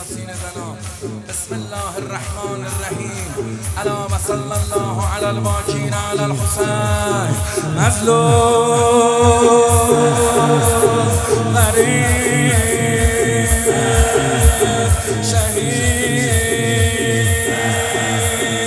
سینه زنا. بسم الله الرحمن الرحیم. الا و صلی الله علی الباقین علی الحسین. مظلوم غریب شهید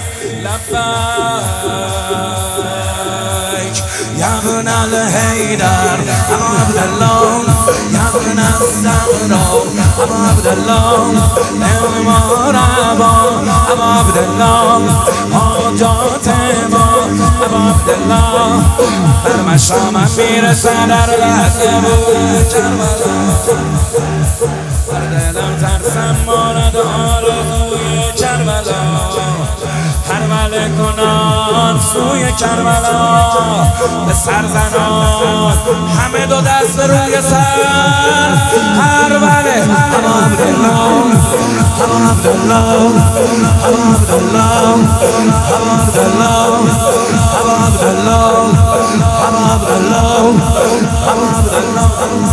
لبیک یا ابن الحیدر ابا عبدالله یا ابن الزهرا ابا عبدالله امام ابا عبدالله حاجات ما ابا عبدالله بر مشامم میرسه در لحظه بود کربلا. بر دلم ترسم مارد آرزوی کربلا. هرول کنان سوی کربلا به سرزنان همه دو دست روی سر. هروله ابا عبدالله ابا عبدالله ابا عبدالله ابا عبدالله ابا عبدالله ابا عبدالله ابا عبدالله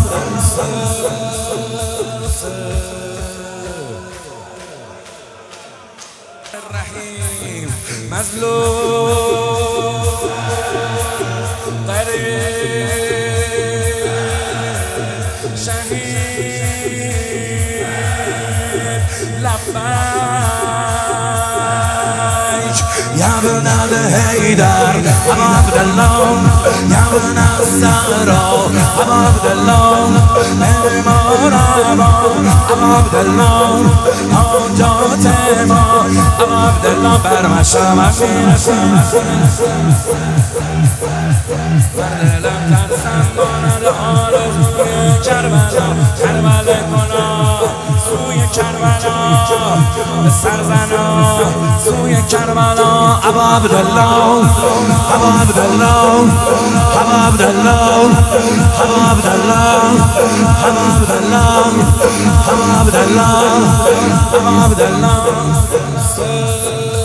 الرحیم. مظلوم غریب شهید لبیک یا ابن الحیدر ابا عبدالله یا ابن الزهرا ابا عبدالله امام ابا عبدالله حاجات ما ابا عبدالله بر مشامم میرسه. بر دلم ترسم مانند آرزوی کربلا. هرول کنان سوی کربلا به سرزنان سوی کربلا. ابا عبدالله ابا عبدالله ابا عبدالله ابا عبدالله ابا عبدالله ابا عبدالله ابا عبدالله